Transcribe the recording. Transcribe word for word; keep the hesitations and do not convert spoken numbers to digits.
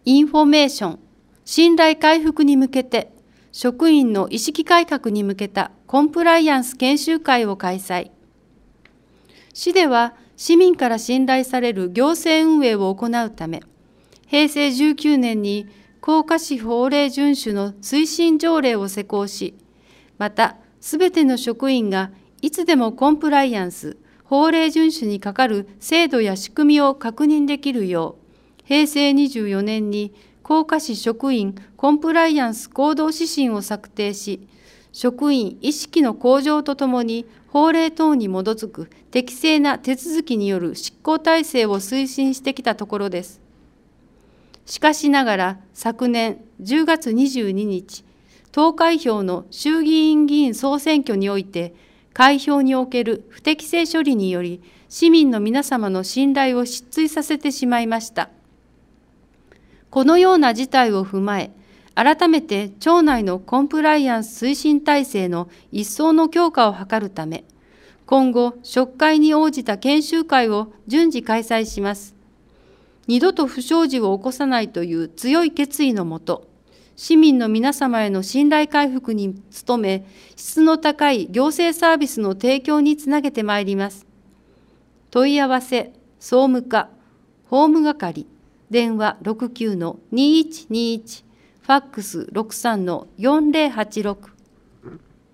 インフォメーション、信頼回復に向けて、職員の意識改革に向けたコンプライアンス研修会を開催。市では、市民から信頼される行政運営を行うため、へいせいじゅうきゅうねんに甲賀市法令遵守の推進条例を施行し、また、すべての職員がいつでもコンプライアンス、法令遵守にかかる制度や仕組みを確認できるよう、へいせいにじゅうよねんに甲賀市職員コンプライアンス行動指針を策定し、職員意識の向上とともに法令等に基づく適正な手続きによる執行体制を推進してきたところです。しかしながら昨年じゅうがつにじゅうににち、投開票の衆議院議員総選挙において、開票における不適正処理により、市民の皆様の信頼を失墜させてしまいました。このような事態を踏まえ、改めて町内のコンプライアンス推進体制の一層の強化を図るため、今後、職会に応じた研修会を順次開催します。二度と不祥事を起こさないという強い決意のもと、市民の皆様への信頼回復に努め、質の高い行政サービスの提供につなげてまいります。問い合わせ、総務課、法務係、電話 ろくきゅうのにいちにいち、ファックス ろくさんのよんぜろはちろく。